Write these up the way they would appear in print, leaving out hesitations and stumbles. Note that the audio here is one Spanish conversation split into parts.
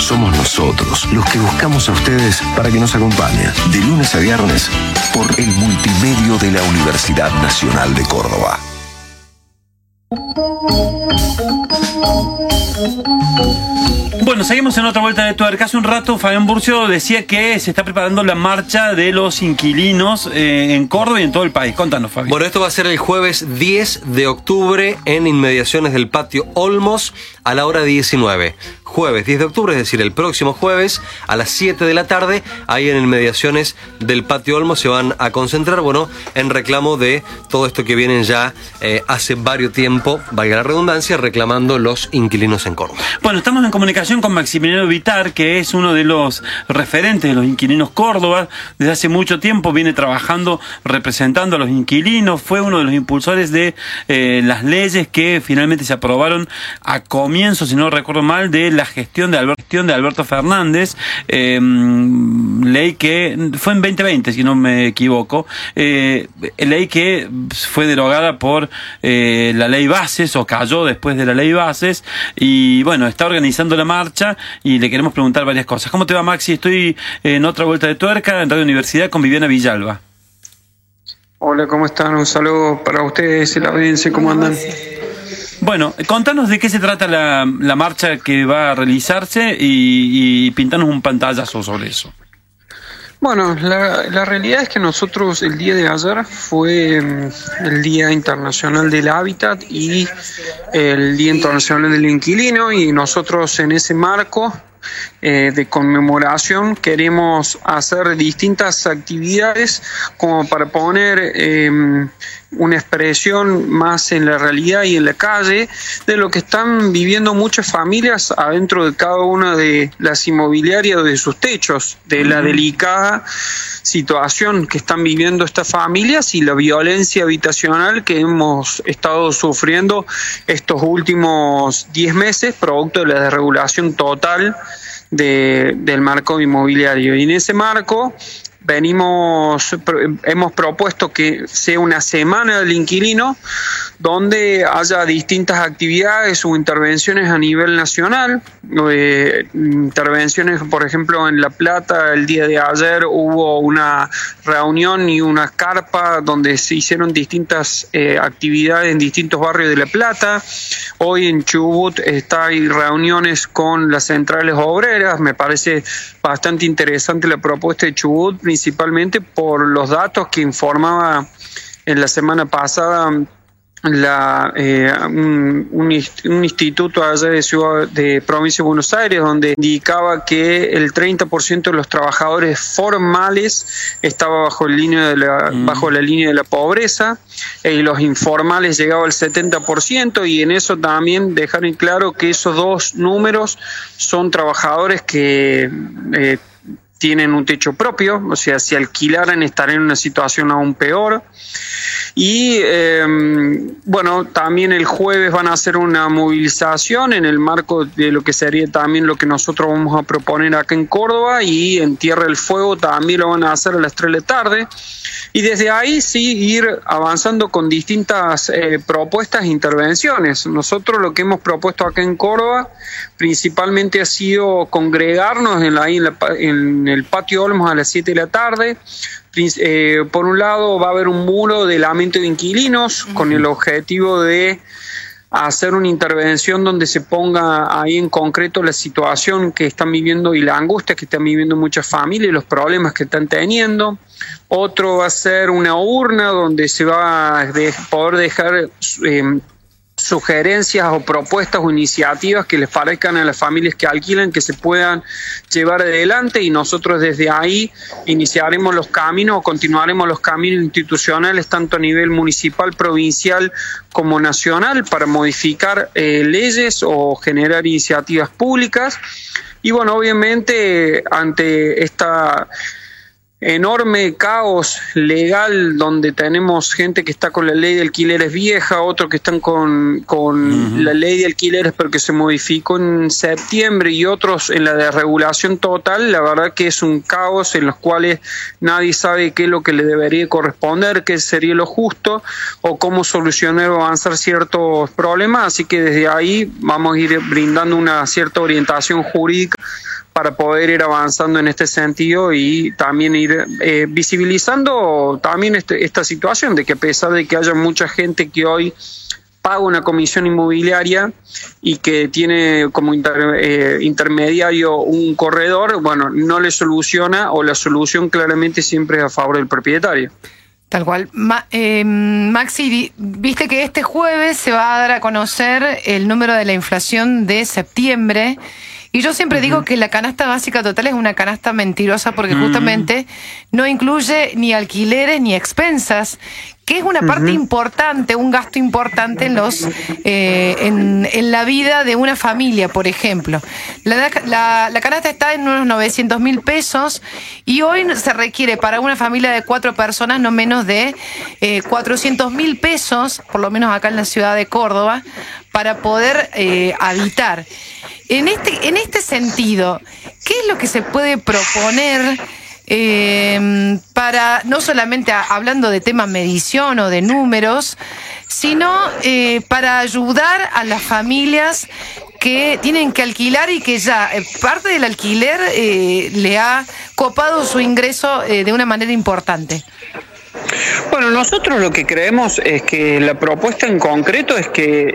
somos nosotros los que buscamos a ustedes para que nos acompañen de lunes a viernes por el multimedio de la Universidad Nacional de Córdoba. Bueno, seguimos en otra vuelta de tuerca. Hace un rato Fabián Burcio decía que se está preparando la marcha de los inquilinos en Córdoba y en todo el país. Contanos, Fabián. Bueno, esto va a ser el jueves 10 de octubre en inmediaciones del Patio Olmos a la hora 19. Jueves 10 de octubre, es decir, el próximo jueves a las 7 de la tarde, ahí en inmediaciones del Patio Olmos se van a concentrar, bueno, en reclamo de todo esto que vienen ya hace varios tiempo, valga la redundancia, reclamando los inquilinos en Córdoba. Bueno, estamos en comunicación con Maximiliano Vitar, que es uno de los referentes de los inquilinos Córdoba. Desde hace mucho tiempo viene trabajando representando a los inquilinos, fue uno de los impulsores de las leyes que finalmente se aprobaron a comienzos, si no recuerdo mal, de la gestión de Alberto Fernández, ley que fue en 2020, si no me equivoco, ley que fue derogada por la ley Bases, o cayó después de la ley Bases, y bueno, está organizando la marcha y le queremos preguntar varias cosas. ¿Cómo te va, Maxi? Estoy en otra vuelta de tuerca en Radio Universidad con Viviana Villalba. Hola, ¿cómo están? Un saludo para ustedes y la audiencia, ¿cómo andan? Bueno, contanos de qué se trata la marcha que va a realizarse y pintanos un pantallazo sobre eso. Bueno, la realidad es que nosotros el día de ayer fue el Día Internacional del Hábitat y el Día Internacional del Inquilino, y nosotros en ese marco de conmemoración queremos hacer distintas actividades como para poner una expresión más en la realidad y en la calle de lo que están viviendo muchas familias adentro de cada una de las inmobiliarias o de sus techos, de la delicada situación que están viviendo estas familias y la violencia habitacional que hemos estado sufriendo estos últimos 10 meses producto de la desregulación total del marco inmobiliario. Y en ese marco hemos propuesto que sea una semana del inquilino donde haya distintas actividades o intervenciones a nivel nacional, intervenciones, por ejemplo, en La Plata el día de ayer hubo una reunión y una carpa donde se hicieron distintas actividades en distintos barrios de La Plata. Hoy en Chubut hay reuniones con las centrales obreras. Me parece bastante interesante la propuesta de Chubut, principalmente por los datos que informaba en la semana pasada un instituto allá de provincia de Buenos Aires, donde indicaba que el 30% de los trabajadores formales estaba bajo la línea de la pobreza, y los informales llegaba al 70%, y en eso también dejar en claro que esos dos números son trabajadores que tienen un techo propio, o sea, si alquilaran estarían en una situación aún peor. Y bueno, también el jueves van a hacer una movilización en el marco de lo que sería también lo que nosotros vamos a proponer acá en Córdoba, y en Tierra del Fuego también lo van a hacer a las 3 de la tarde. Y desde ahí sí ir avanzando con distintas propuestas e intervenciones. Nosotros lo que hemos propuesto acá en Córdoba principalmente ha sido congregarnos en el Patio Olmos a las 7 de la tarde. Por un lado va a haber un muro de lamento de inquilinos con el objetivo de hacer una intervención donde se ponga ahí en concreto la situación que están viviendo y la angustia que están viviendo muchas familias y los problemas que están teniendo. Otro va a ser una urna donde se va a poder dejar sugerencias o propuestas o iniciativas que les parezcan a las familias que alquilan que se puedan llevar adelante, y nosotros desde ahí iniciaremos los caminos o continuaremos los caminos institucionales tanto a nivel municipal, provincial como nacional para modificar leyes o generar iniciativas públicas. Y bueno, obviamente ante esta enorme caos legal donde tenemos gente que está con la ley de alquileres vieja, otros que están con la ley de alquileres pero que se modificó en septiembre, y otros en la desregulación total. La verdad que es un caos en los cuales nadie sabe qué es lo que le debería corresponder, qué sería lo justo o cómo solucionar o avanzar ciertos problemas. Así que desde ahí vamos a ir brindando una cierta orientación jurídica para poder ir avanzando en este sentido y también ir visibilizando también esta situación de que a pesar de que haya mucha gente que hoy paga una comisión inmobiliaria y que tiene como intermediario un corredor, bueno, no le soluciona, o la solución claramente siempre es a favor del propietario. Tal cual. Maxi, viste que este jueves se va a dar a conocer el número de la inflación de septiembre. Y yo siempre digo que la canasta básica total es una canasta mentirosa porque justamente no incluye ni alquileres ni expensas, que es una parte importante, un gasto importante en la vida de una familia, por ejemplo. La canasta está en unos 900.000 pesos y hoy se requiere para una familia de 4 personas no menos de 400.000 pesos, por lo menos acá en la ciudad de Córdoba, para poder habitar. En este sentido, ¿qué es lo que se puede proponer para, no solamente hablando de tema medición o de números, sino para ayudar a las familias que tienen que alquilar y que ya parte del alquiler le ha copado su ingreso de una manera importante? Bueno, nosotros lo que creemos es que la propuesta en concreto es que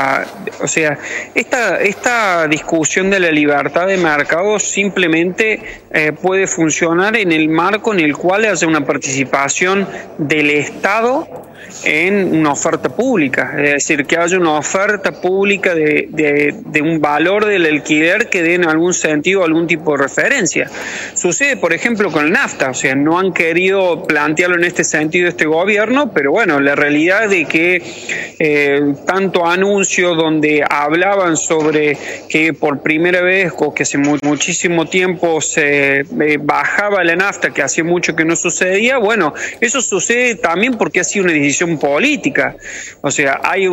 esta discusión de la libertad de mercado simplemente puede funcionar en el marco en el cual haya una participación del Estado en una oferta pública, es decir, que haya una oferta pública de un valor del alquiler que dé en algún sentido algún tipo de referencia. Sucede, por ejemplo, con el nafta, o sea, no han querido plantearlo en este sentido este gobierno, pero bueno, la realidad de que tanto anuncio donde hablaban sobre que por primera vez o que hace muchísimo tiempo se bajaba la nafta, que hacía mucho que no sucedía, bueno, eso sucede también porque ha sido una decisión política. O sea, hay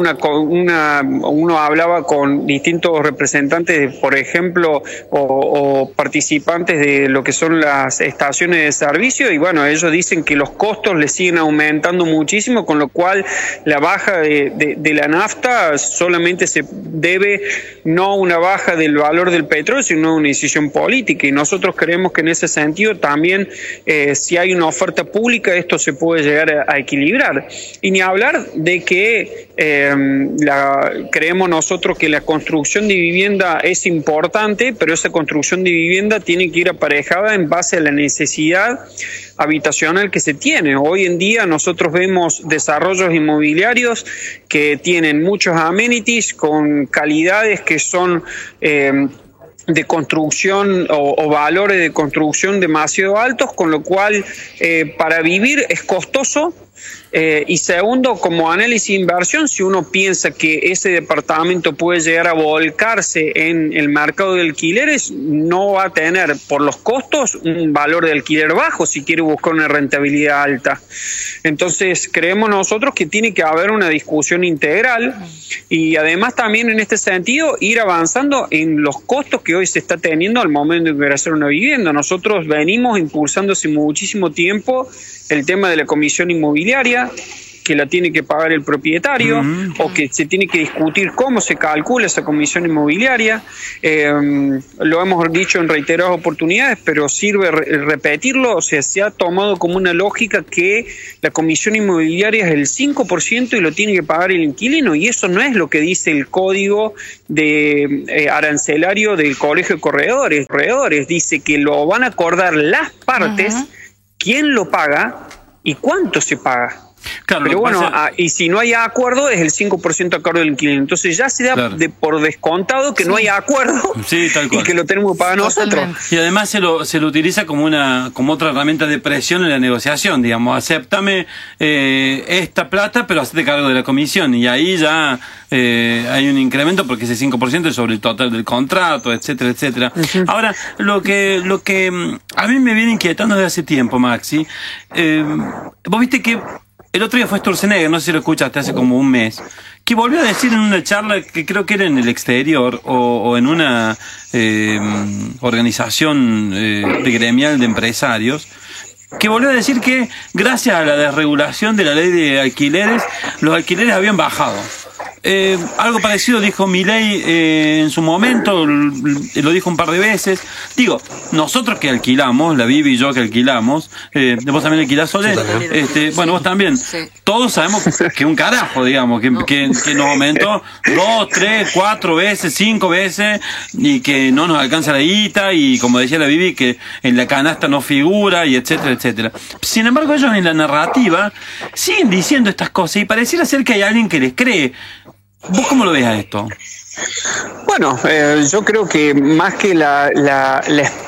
uno hablaba con distintos representantes, por ejemplo, o participantes de lo que son las estaciones de servicio, y bueno, ellos dicen que los costos les siguen aumentando muchísimo, con lo cual la baja de la nafta solamente se debe no a una baja del valor del petróleo, sino a una decisión política, y nosotros creemos que en ese sentido también si hay una oferta pública esto se puede llegar a equilibrar. Y ni hablar de que creemos nosotros que la construcción de vivienda es importante, pero esa construcción de vivienda tiene que ir aparejada en base a la necesidad habitacional que se tiene. Hoy en día nosotros vemos desarrollos inmobiliarios que tienen muchos amenities con calidades que son de construcción o valores de construcción demasiado altos, con lo cual para vivir es costoso. Y segundo, como análisis de inversión, si uno piensa que ese departamento puede llegar a volcarse en el mercado de alquileres, no va a tener por los costos un valor de alquiler bajo si quiere buscar una rentabilidad alta. Entonces creemos nosotros que tiene que haber una discusión integral y además también en este sentido ir avanzando en los costos que hoy se está teniendo al momento de ingresar una vivienda. Nosotros venimos impulsando hace muchísimo tiempo el tema de la comisión inmobiliaria, que la tiene que pagar el propietario, o que se tiene que discutir cómo se calcula esa comisión inmobiliaria. Lo hemos dicho en reiteradas oportunidades, pero sirve repetirlo. O sea, se ha tomado como una lógica que la comisión inmobiliaria es el 5% y lo tiene que pagar el inquilino, y eso no es lo que dice el código de arancelario del Colegio de Corredores. Dice que lo van a acordar las partes, quién lo paga y cuánto se paga. Claro, pero bueno, y si no hay acuerdo es el 5% a cargo del inquilino. Entonces ya se da por descontado que no hay acuerdo, tal cual, y que lo tenemos que pagar nosotros. Y además se lo utiliza como otra herramienta de presión en la negociación, digamos, acéptame esta plata, pero hacete cargo de la comisión, y ahí ya hay un incremento porque ese 5% es sobre el total del contrato, etcétera, etcétera. Ahora, lo que a mí me viene inquietando desde hace tiempo, Maxi, vos viste que el otro día fue Sturzenegger, no sé si lo escuchaste, hace como un mes, que volvió a decir en una charla que creo que era en el exterior o en una organización de gremial de empresarios, que volvió a decir que gracias a la desregulación de la ley de alquileres, los alquileres habían bajado. Algo parecido dijo Milei en su momento, lo dijo un par de veces. Digo, nosotros que alquilamos, la Vivi y yo que alquilamos, vos también alquilás, Solé, bueno, vos también, Sí. todos sabemos que un carajo, digamos, que nos aumentó 2, 3, 4 veces, 5 veces, y que no nos alcanza la guita, y como decía la Vivi, que en la canasta no figura, y etcétera, etcétera. Sin embargo, ellos en la narrativa siguen diciendo estas cosas, y pareciera ser que hay alguien que les cree. ¿Vos cómo lo ves a esto? Bueno, yo creo que más que la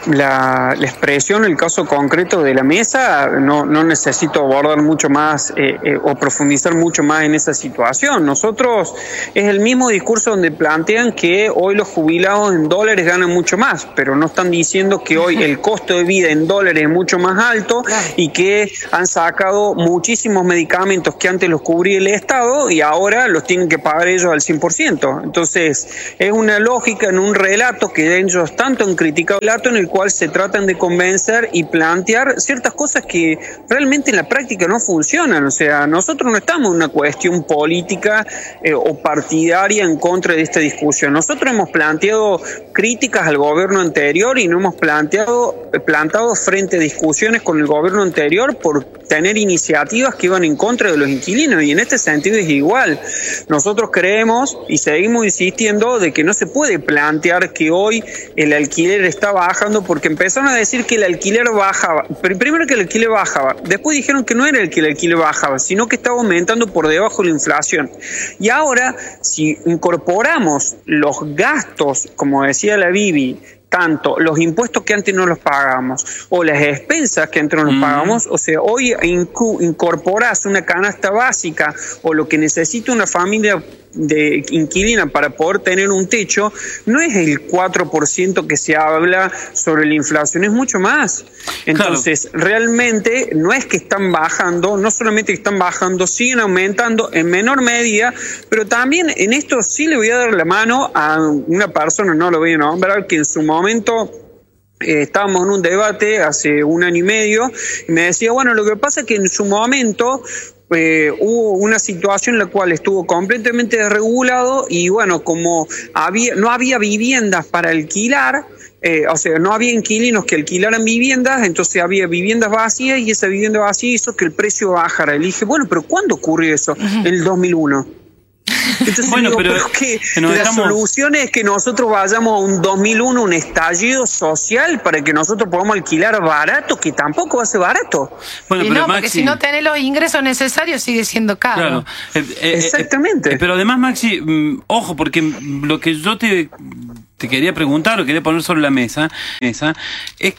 expresión, el caso concreto de la mesa, no necesito abordar mucho más o profundizar mucho más en esa situación. Nosotros, es el mismo discurso donde plantean que hoy los jubilados en dólares ganan mucho más, pero no están diciendo que hoy el costo de vida en dólares es mucho más alto y que han sacado muchísimos medicamentos que antes los cubría el Estado y ahora los tienen que pagar ellos al 100%. Entonces, es una lógica en un relato que ellos tanto han criticado, el relato en el cual se tratan de convencer y plantear ciertas cosas que realmente en la práctica no funcionan. O sea, nosotros no estamos en una cuestión política o partidaria en contra de esta discusión. Nosotros hemos planteado críticas al gobierno anterior y no hemos plantado frente a discusiones con el gobierno anterior por tener iniciativas que iban en contra de los inquilinos, y en este sentido es igual. Nosotros creemos y seguimos insistiendo de que no se puede plantear que hoy el alquiler está bajando, porque empezaron a decir que el alquiler bajaba. Primero que el alquiler bajaba, después dijeron que no era el que el alquiler bajaba, sino que estaba aumentando por debajo de la inflación. Y ahora, si incorporamos los gastos, como decía la Vivi, tanto los impuestos que antes no los pagábamos o las expensas que antes no los pagábamos, o sea, hoy incorporás una canasta básica o lo que necesita una familia de inquilina para poder tener un techo, no es el 4% que se habla sobre la inflación, es mucho más. Entonces, realmente no es que están bajando, no solamente que están bajando, siguen aumentando en menor medida, pero también en esto sí le voy a dar la mano a una persona, no lo voy a nombrar, que en su momento estábamos en un debate hace 1 año y medio y me decía, bueno, lo que pasa es que en su momento hubo una situación en la cual estuvo completamente desregulado y bueno, como no había viviendas para alquilar, o sea, no había inquilinos que alquilaran viviendas, entonces había viviendas vacías y esa vivienda vacía hizo que el precio bajara. Y le dije, bueno, pero ¿cuándo ocurrió eso? En el 2001. Entonces bueno, digo, pero que la solución es que nosotros vayamos a un 2001, un estallido social para que nosotros podamos alquilar barato, que tampoco va a ser barato. Bueno, y pero no, Maxi, porque si no tenés los ingresos necesarios sigue siendo caro. claro. Exactamente. Pero además, Maxi, ojo, porque lo que yo te quería preguntar o quería poner sobre la mesa es